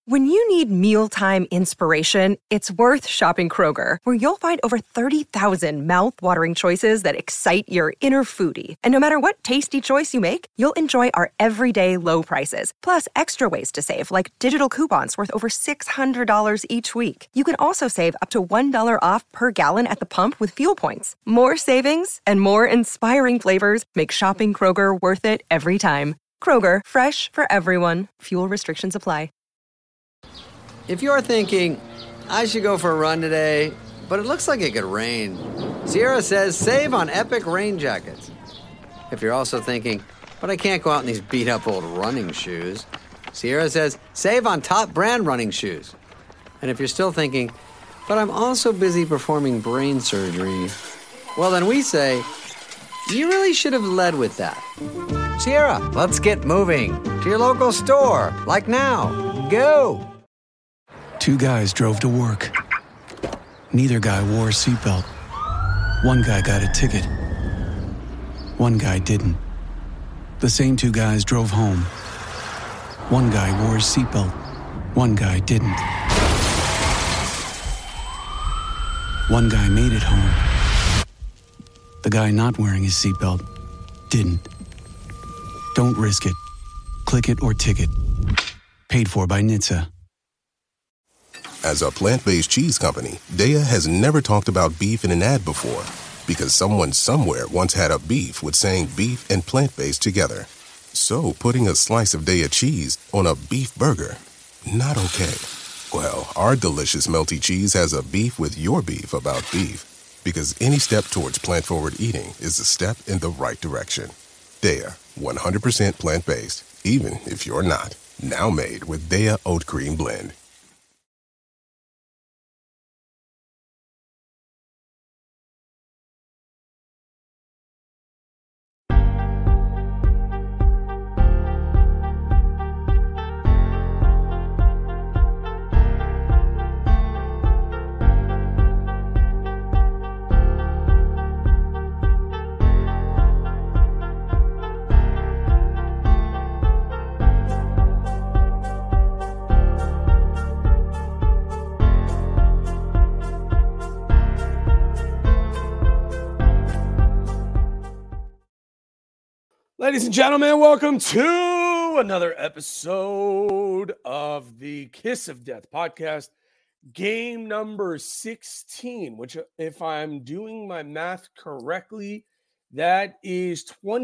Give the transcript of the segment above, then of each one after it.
When you need mealtime inspiration, it's worth shopping Kroger, where you'll find over 30,000 mouth-watering choices that excite your inner foodie. And no matter what tasty choice you make, you'll enjoy our everyday low prices, plus extra ways to save, like digital coupons worth over $600 each week. You can also save up to $1 off per gallon at the pump with fuel points. More savings and more inspiring flavors make shopping Kroger worth it every time. Kroger, fresh for everyone. Fuel restrictions apply. If you're thinking, I should go for a run today, but it looks like it could rain, Sierra says save on Epic rain jackets. If you're also thinking, but I can't go out in these beat-up old running shoes, Sierra says save on top brand running shoes. And if you're still thinking, but I'm also busy performing brain surgery, well then we say, you really should have led with that. Sierra, let's get moving to your local store, like now. Go! Two guys drove to work. Neither guy wore a seatbelt. One guy got a ticket. One guy didn't. The same two guys drove home. One guy wore a seatbelt. One guy didn't. One guy made it home. The guy not wearing his seatbelt didn't. Don't risk it. Click it or ticket. Paid for by NHTSA. As a plant-based cheese company, Daiya has never talked about beef in an ad before because someone somewhere once had a beef with saying beef and plant-based together. So putting a slice of Daiya cheese on a beef burger, not okay. Well, our delicious melty cheese has a beef with your beef about beef because any step towards plant-forward eating is a step in the right direction. Daiya, 100% plant-based, even if you're not. Now made with Daiya Oat Cream Blend. Ladies and gentlemen, welcome to another episode of the Kiss of Death podcast, game number 16, which, if I'm doing my math correctly, that is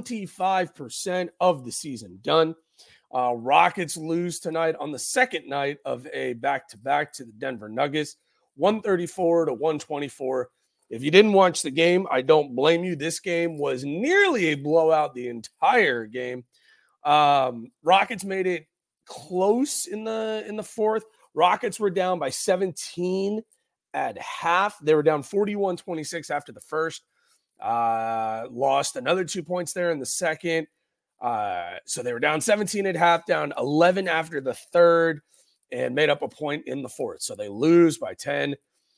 25% of the season done. Rockets lose tonight on the second night of a back-to-back to the Denver Nuggets, 134 to 124. If you didn't watch the game, I don't blame you. This game was nearly a blowout the entire game. Rockets made it close in the fourth. Rockets were down by 17 at half. They were down 41-26 after the first. Lost another 2 points there in the second. So they were down 17 at half, down 11 after the third, and made up a point in the fourth. So they lose by 10.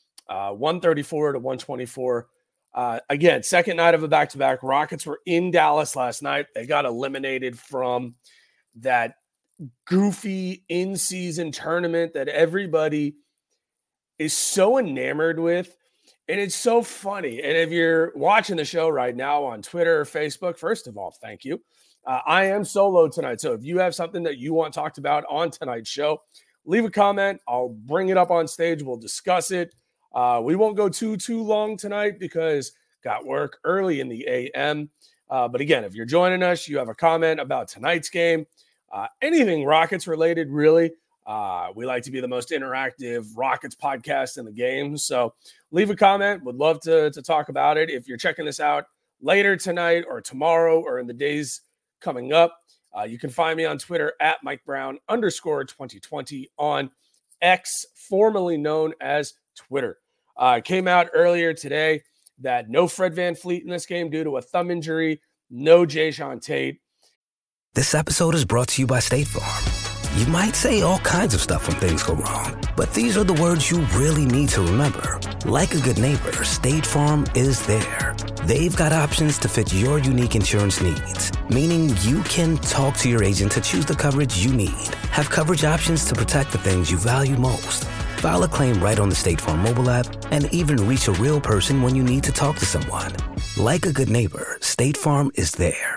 134 to 124. Again, second night of a back-to-back. Rockets were in Dallas last night. They got eliminated from that goofy in-season tournament that everybody is so enamored with. And it's so funny. And if you're watching the show right now on Twitter or Facebook, first of all, thank you. I am solo tonight. So if you have something that you want talked about on tonight's show, leave a comment. I'll bring it up on stage. We'll discuss it. We won't go too long tonight because got work early in the AM. But again, if you're joining us, you have a comment about tonight's game, anything Rockets related, really. We like to be the most interactive Rockets podcast in the game. So leave a comment. Would love to talk about it. If you're checking this out later tonight or tomorrow or in the days coming up, you can find me on Twitter at MikeBrown_2020 on X, formerly known as Twitter. Came out earlier today that no Fred VanVleet in this game due to a thumb injury, no Jae'Sean Tate. This episode is brought to you by State Farm. You might say all kinds of stuff when things go wrong, but these are the words you really need to remember. Like a good neighbor, State Farm is there. They've got options to fit your unique insurance needs, meaning you can talk to your agent to choose the coverage you need. Have coverage options to protect the things you value most. File a claim right on the State Farm mobile app and even reach a real person when you need to talk to someone. Like a good neighbor, State Farm is there.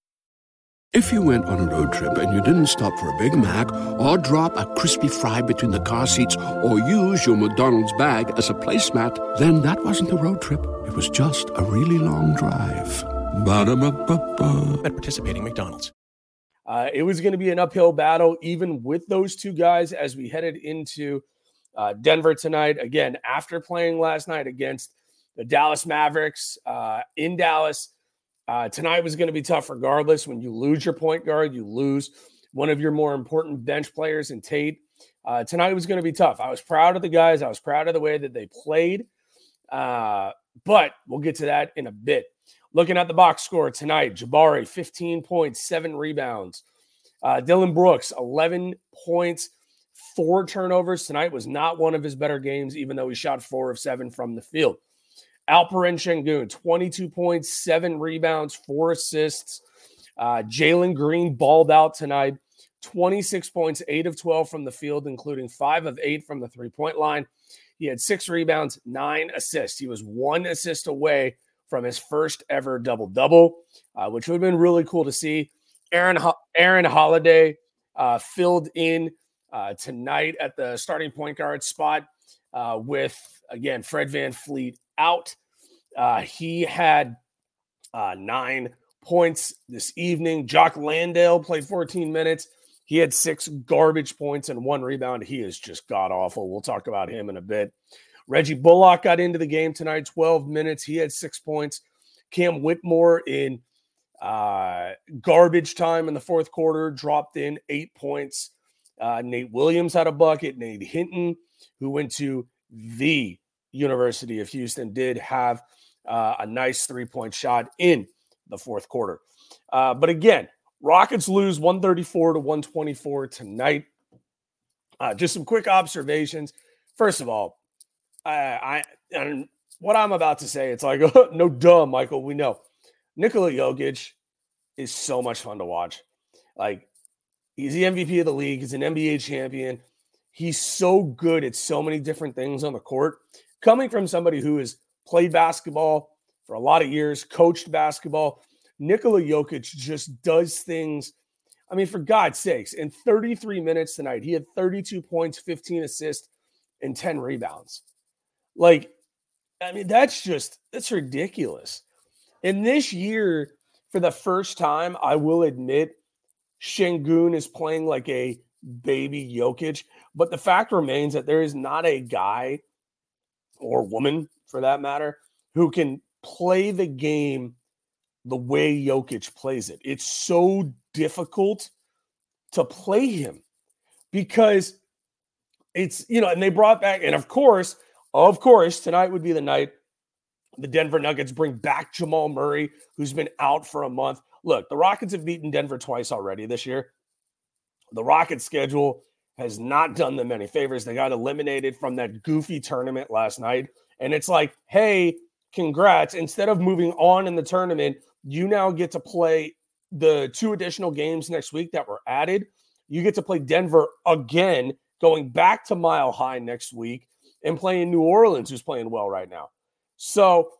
If you went on a road trip and you didn't stop for a Big Mac or drop a crispy fry between the car seats or use your McDonald's bag as a placemat, then that wasn't a road trip. It was just a really long drive. Ba-da-ba-ba-ba. At participating McDonald's. It was going to be an uphill battle, even with those two guys, as we headed into Denver tonight. Again, after playing last night against the Dallas Mavericks in Dallas, tonight was going to be tough regardless. When you lose your point guard, you lose one of your more important bench players in Tate. Tonight was going to be tough. I was proud of the guys. I was proud of the way that they played. But we'll get to that in a bit. Looking at the box score tonight, Jabari, 15.7 rebounds. Dylan Brooks, 11 points, 4 turnovers. Tonight was not one of his better games, even though he shot 4 of 7 from the field. Alperen Şengün, 22 points, 7 rebounds, 4 assists. Jalen Green balled out tonight, 26 points, 8 of 12 from the field, including 5 of 8 from the three-point line. He had 6 rebounds, 9 assists. He was 1 assist away from his first ever double-double, which would have been really cool to see. Aaron Holiday filled in tonight at the starting point guard spot with, again, Fred VanVleet out. He had 9 points this evening. Jock Landale played 14 minutes. He had 6 garbage points and 1 rebound. He is just god-awful. We'll talk about him in a bit. Reggie Bullock got into the game tonight, 12 minutes. He had 6 points. Cam Whitmore in garbage time in the fourth quarter dropped in 8 points. Nate Williams had a bucket. Nate Hinton, who went to the University of Houston, did have a nice 3-point shot in the fourth quarter. But again, Rockets lose 134-124 tonight. Just some quick observations. First of all, and what I'm about to say, it's like, no duh, Michael, we know. Nikola Jokic is so much fun to watch. Like, he's the MVP of the league. He's an NBA champion. He's so good at so many different things on the court. Coming from somebody who has played basketball for a lot of years, coached basketball, Nikola Jokic just does things. I mean, for God's sakes, in 33 minutes tonight, he had 32 points, 15 assists, and 10 rebounds. Like, I mean, that's ridiculous. And this year, for the first time, I will admit, Şengün is playing like a baby Jokic. But the fact remains that there is not a guy or woman, for that matter, who can play the game the way Jokic plays it. It's so difficult to play him because it's, and they brought back, and of course, tonight would be the night the Denver Nuggets bring back Jamal Murray, who's been out for a month. Look, the Rockets have beaten Denver twice already this year. The Rockets schedule has not done them any favors. They got eliminated from that goofy tournament last night. And it's like, hey, congrats. Instead of moving on in the tournament, you now get to play the 2 additional games next week that were added. You get to play Denver again, going back to Mile High next week and playing New Orleans, who's playing well right now. So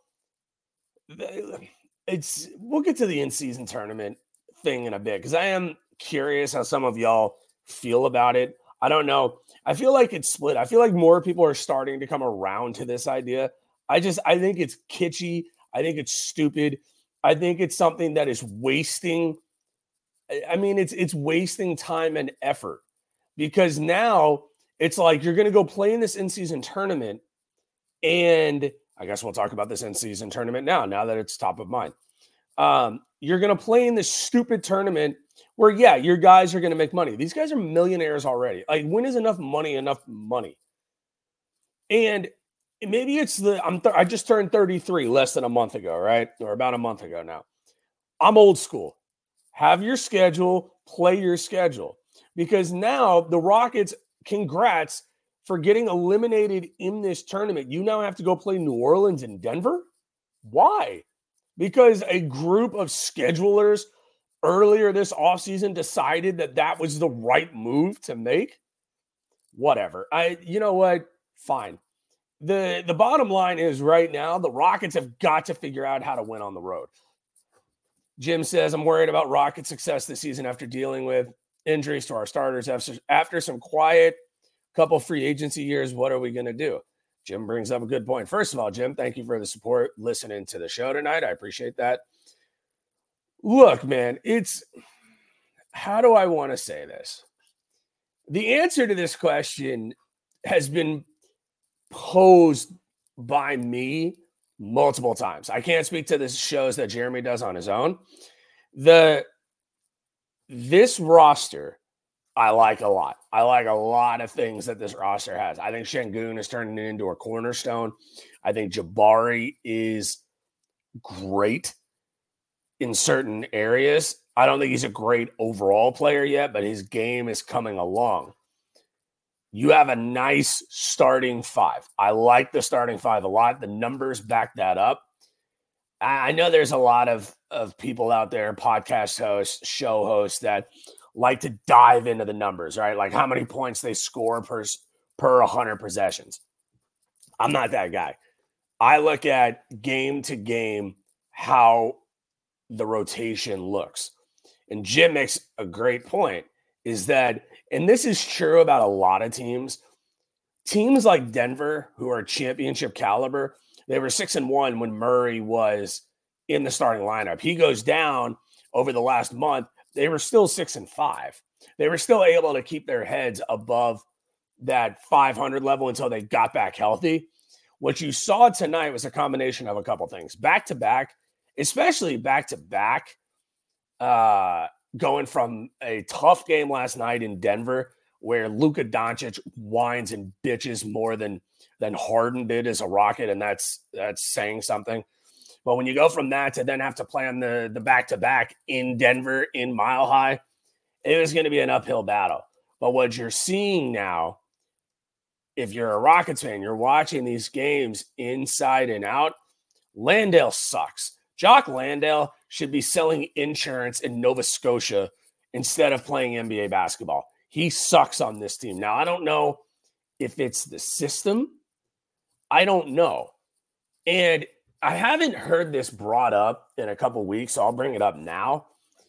we'll get to the in-season tournament thing in a bit because I am curious how some of y'all feel about it. I don't know. I feel like it's split. I feel like more people are starting to come around to this idea. I think it's kitschy. I think it's stupid. I think it's something that is wasting. I mean, it's wasting time and effort because now it's like you're going to go play in this in-season tournament, and I guess we'll talk about this in-season tournament now that it's top of mind. You're going to play in this stupid tournament where, yeah, your guys are going to make money. These guys are millionaires already. Like, when is enough money enough money? And maybe it's I just turned 33 less than a month ago, right? Or about a month ago now. I'm old school. Have your schedule, play your schedule. because now the Rockets, congrats for getting eliminated in this tournament. You now have to go play New Orleans and Denver. Why? Because a group of schedulers earlier this offseason decided that that was the right move to make. Whatever. You know what? Fine. The bottom line is right now, the Rockets have got to figure out how to win on the road. Jim says, I'm worried about Rocket success this season after dealing with injuries to our starters. After some quiet couple free agency years, what are we going to do? Jim brings up a good point. First of all, Jim, thank you for the support listening to the show tonight. I appreciate that. Look, man, how do I want to say this? The answer to this question has been posed by me multiple times. I can't speak to the shows that Jeremy does on his own. This roster, I like a lot. I like a lot of things that this roster has. I think Şengün is turning it into a cornerstone. I think Jabari is great in certain areas. I don't think he's a great overall player yet, but his game is coming along. You have a nice starting five. I like the starting five a lot. The numbers back that up. I know there's a lot of people out there, podcast hosts, show hosts, that like to dive into the numbers, right? Like how many points they score per 100 possessions. I'm not that guy. I look at game to game how the rotation looks. And Jim makes a great point, is that, and this is true about a lot of teams like Denver, who are championship caliber, they were 6-1 when Murray was in the starting lineup. He goes down over the last month. They were still 6-5. They were still able to keep their heads above that 500 level until they got back healthy. What you saw tonight was a combination of a couple things. Back-to-back, especially back-to-back, going from a tough game last night in Denver where Luka Doncic whines and bitches more than Harden did as a Rocket, and that's saying something. But when you go from that to then have to play on the back-to-back in Denver, in Mile High, it was going to be an uphill battle. But what you're seeing now, if you're a Rockets fan, you're watching these games inside and out, Landale sucks. Jock Landale should be selling insurance in Nova Scotia instead of playing NBA basketball. He sucks on this team. Now, I don't know if it's the system. I don't know. And I haven't heard this brought up in a couple weeks, so I'll bring it up now.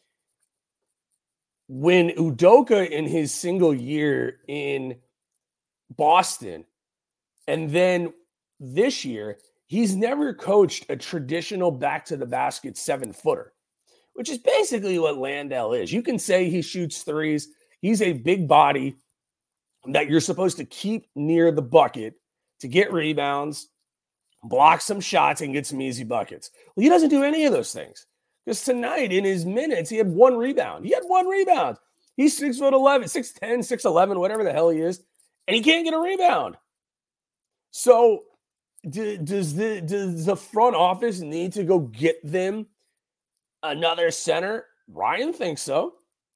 When Udoka in his single year in Boston, and then this year, he's never coached a traditional back-to-the-basket 7-footer, which is basically what Landale is. You can say he shoots threes. He's a big body that you're supposed to keep near the bucket to get rebounds, block some shots, and get some easy buckets. Well, he doesn't do any of those things. Because tonight, in his minutes, he had one rebound. He's 6'11", 6'10", 6'11", whatever the hell he is, and he can't get a rebound. So does the front office need to go get them another center? Ryan thinks so.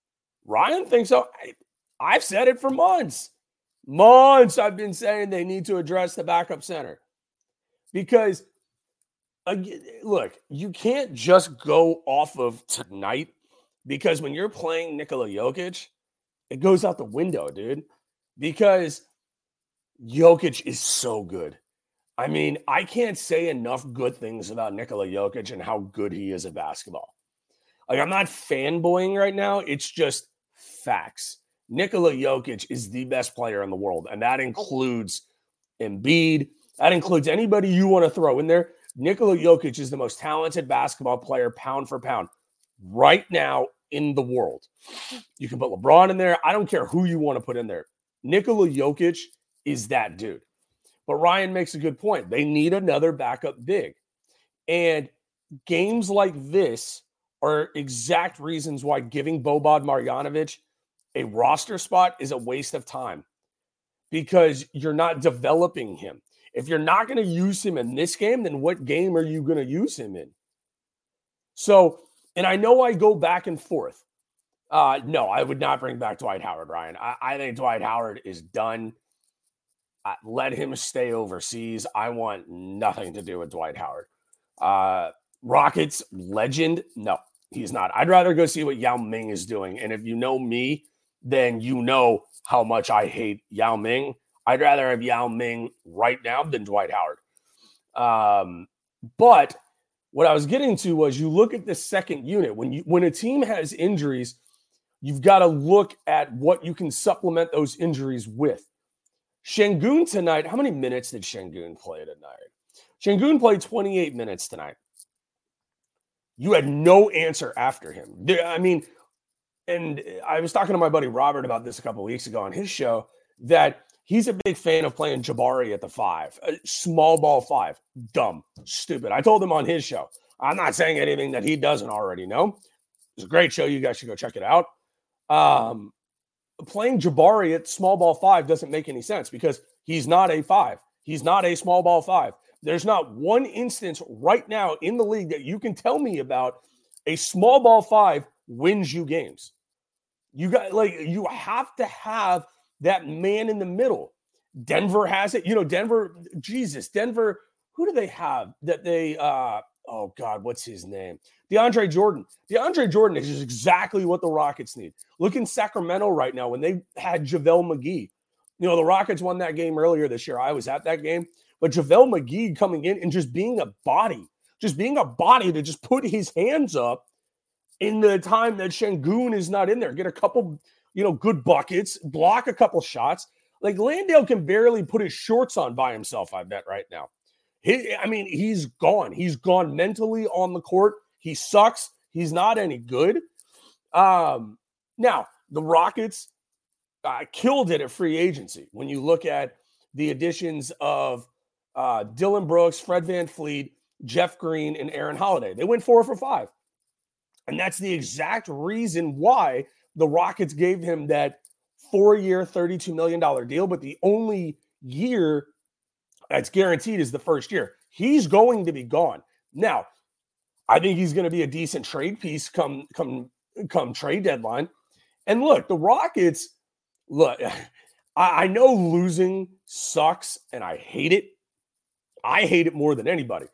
I've said it for months. I've been saying they need to address the backup center. Because, look, you can't just go off of tonight, because when you're playing Nikola Jokic, it goes out the window, dude. Because Jokic is so good. I mean, I can't say enough good things about Nikola Jokic and how good he is at basketball. Like, I'm not fanboying right now. It's just facts. Nikola Jokic is the best player in the world, and that includes Embiid. That includes anybody you want to throw in there. Nikola Jokic is the most talented basketball player, pound for pound, right now in the world. You can put LeBron in there. I don't care who you want to put in there. Nikola Jokic is that dude. But Ryan makes a good point. They need another backup big. And games like this are exact reasons why giving Boban Marjanovic a roster spot is a waste of time, because you're not developing him. If you're not going to use him in this game, then what game are you going to use him in? So, and I know I go back and forth. No, I would not bring back Dwight Howard, Ryan. I think Dwight Howard is done. Let him stay overseas. I want nothing to do with Dwight Howard. Rockets legend? No, he's not. I'd rather go see what Yao Ming is doing. And if you know me, then you know how much I hate Yao Ming. I'd rather have Yao Ming right now than Dwight Howard. But what I was getting to was you look at the second unit. When a team has injuries, you've got to look at what you can supplement those injuries with. Şengün tonight, how many minutes did Şengün play tonight? Şengün played 28 minutes tonight. You had no answer after him. I mean, and I was talking to my buddy Robert about this a couple of weeks ago on his show, that he's a big fan of playing Jabari at the 5. Small ball 5. Dumb. Stupid. I told him on his show. I'm not saying anything that he doesn't already know. It's a great show. You guys should go check it out. Playing Jabari at small ball 5 doesn't make any sense because he's not a 5. He's not a small ball 5. There's not one instance right now in the league that you can tell me about a small ball 5 wins you games. You have to have that man in the middle. Denver has it. Denver, who do they have that they, oh God, what's his name? DeAndre Jordan. DeAndre Jordan is exactly what the Rockets need. Look in Sacramento right now when they had JaVale McGee. The Rockets won that game earlier this year. I was at that game. But JaVale McGee coming in and just being a body to just put his hands up in the time that Şengün is not in there. Get a couple, good buckets, block a couple shots. Like Landale can barely put his shorts on by himself, I bet, right now. He's gone. He's gone mentally on the court. He sucks. He's not any good. Now, the Rockets killed it at free agency. When you look at the additions of Dillon Brooks, Fred VanVleet, Jeff Green, and Aaron Holiday. They went 4 for 5. And that's the exact reason why the Rockets gave him that 4-year, $32 million deal. But the only year that's guaranteed is the first year. He's going to be gone. Now, I think he's going to be a decent trade piece come trade deadline. And look, the Rockets, I know losing sucks and I hate it. I hate it more than anybody.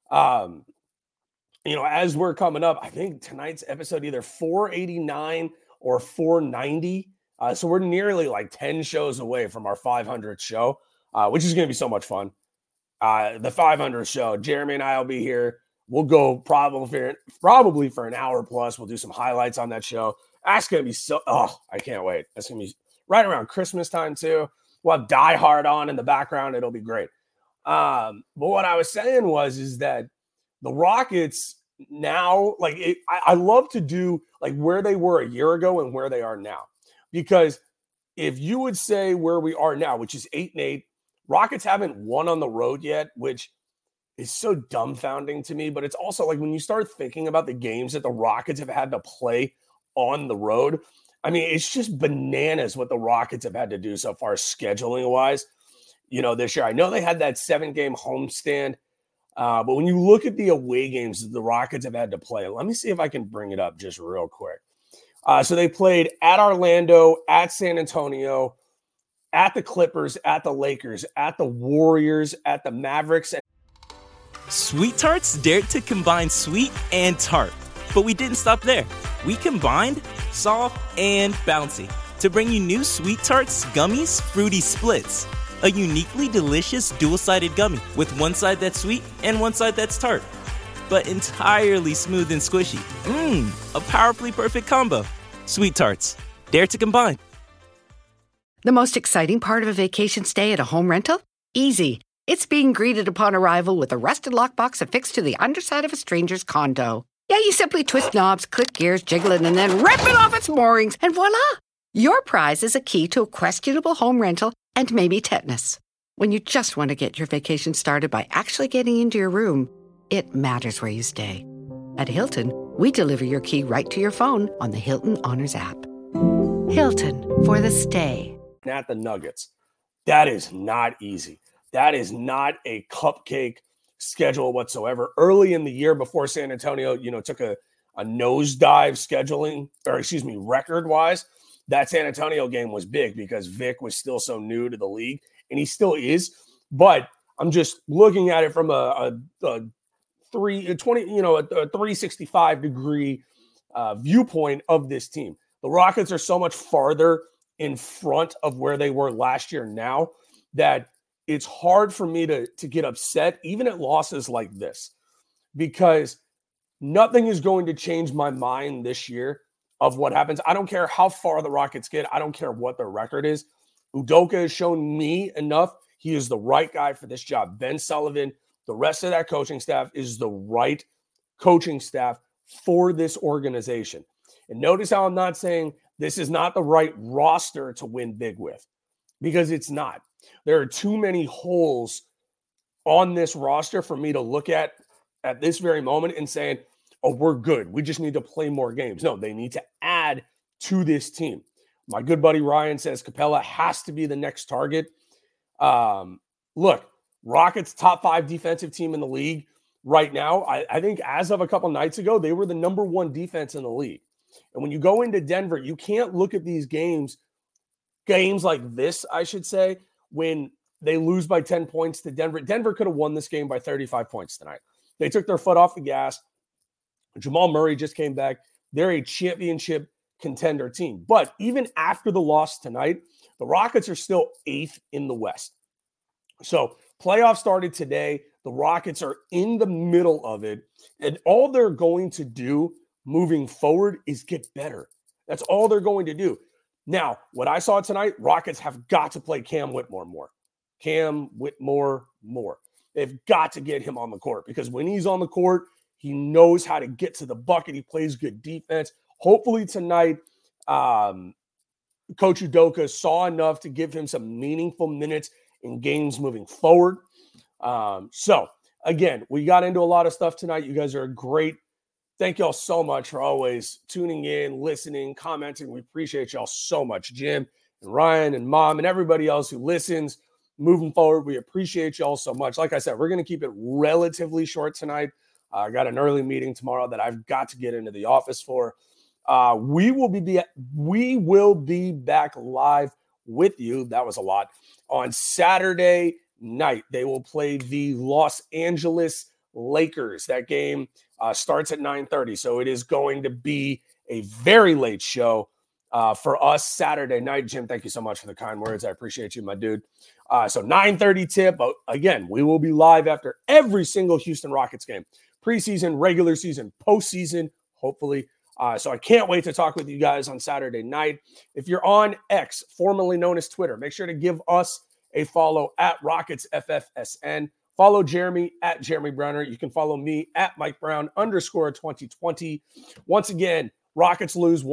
As we're coming up, I think tonight's episode either 489 or 490. So we're nearly like 10 shows away from our 500th show, which is going to be so much fun. The 500th show, Jeremy and I will be here. We'll go probably for an hour plus. We'll do some highlights on that show. That's going to be I can't wait. That's going to be right around Christmas time too. We'll have Die Hard on in the background. It'll be great. But what I was saying is that the Rockets now, I love to do like where they were a year ago and where they are now. Because if you would say where we are now, which is 8-8, Rockets haven't won on the road yet, which is so dumbfounding to me. But it's also like when you start thinking about the games that the Rockets have had to play on the road, it's just bananas what the Rockets have had to do so far scheduling wise. This year, I know they had that 7-game homestand, but when you look at the away games that the Rockets have had to play, let me see if I can bring it up just real quick. So they played at Orlando, at San Antonio, at the Clippers, at the Lakers, at the Warriors, at the Mavericks. Sweet Tarts dared to combine sweet and tart, but we didn't stop there. We combined soft and bouncy to bring you new Sweet Tarts Gummies Fruity Splits. A uniquely delicious dual-sided gummy with one side that's sweet and one side that's tart. But entirely smooth and squishy. A powerfully perfect combo. Sweet Tarts. Dare to combine. The most exciting part of a vacation stay at a home rental? Easy. It's being greeted upon arrival with a rusted lockbox affixed to the underside of a stranger's condo. Yeah, you simply twist knobs, click gears, jiggle it, and then rip it off its moorings, and voila! Your prize is a key to a questionable home rental and maybe tetanus. When you just want to get your vacation started by actually getting into your room, it matters where you stay. At Hilton, we deliver your key right to your phone on the Hilton Honors app. Hilton, for the stay. At the Nuggets. That is not easy. That is not a cupcake schedule whatsoever. Early in the year before San Antonio, took a a nosedive record-wise, that San Antonio game was big because Vic was still so new to the league, and he still is. But I'm just looking at it from a 365 degree viewpoint of this team. The Rockets are so much farther in front of where they were last year now that it's hard for me to get upset, even at losses like this, because nothing is going to change my mind this year of what happens. I don't care how far the Rockets get. I don't care what their record is. Udoka has shown me enough. He is the right guy for this job. Ben Sullivan, the rest of that coaching staff is the right coaching staff for this organization. And notice how I'm not saying this is not the right roster to win big with, because it's not. There are too many holes on this roster for me to look at this very moment and saying, oh, we're good. We just need to play more games. No, they need to add to this team. My good buddy Ryan says Capella has to be the next target. Look, Rockets top 5 defensive team in the league right now. I think as of a couple nights ago, they were the number 1 defense in the league. And when you go into Denver, you can't look at these games like this, I should say, when they lose by 10 points to Denver. Denver could have won this game by 35 points tonight. They took their foot off the gas. Jamal Murray just came back. They're a championship contender team. But even after the loss tonight, the Rockets are still 8th in the West. So playoffs started today. The Rockets are in the middle of it. And all they're going to do moving forward is get better. That's all they're going to do. Now, what I saw tonight, Rockets have got to play Cam Whitmore more. Cam Whitmore more. They've got to get him on the court, because when he's on the court, he knows how to get to the bucket. He plays good defense. Hopefully tonight, Coach Udoka saw enough to give him some meaningful minutes in games moving forward. So, again, we got into a lot of stuff tonight. You guys are great. Thank y'all so much for always tuning in, listening, commenting. We appreciate y'all so much. Jim and Ryan and Mom and everybody else who listens. Moving forward, we appreciate y'all so much. Like I said, we're going to keep it relatively short tonight. I got an early meeting tomorrow that I've got to get into the office for. We will be back live with you. That was a lot. On Saturday night, they will play the Los Angeles Lakers. That game starts at 9:30, so it is going to be a very late show for us Saturday night. Jim, thank you so much for the kind words. I appreciate you, my dude. So 9:30 tip. But again, we will be live after every single Houston Rockets game. Preseason, regular season, postseason, hopefully. So I can't wait to talk with you guys on Saturday night. If you're on X, formerly known as Twitter, make sure to give us a follow at RocketsFFSN. Follow Jeremy at Jeremy Browner. You can follow me at Mike Brown _2020. Once again, Rockets lose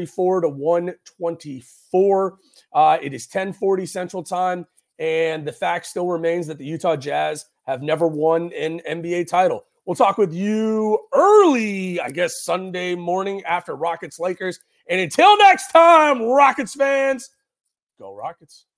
134-124. It is 10:40 Central Time, and the fact still remains that the Utah Jazz have never won an NBA title. We'll talk with you early, I guess, Sunday morning after Rockets Lakers. And until next time, Rockets fans, go Rockets.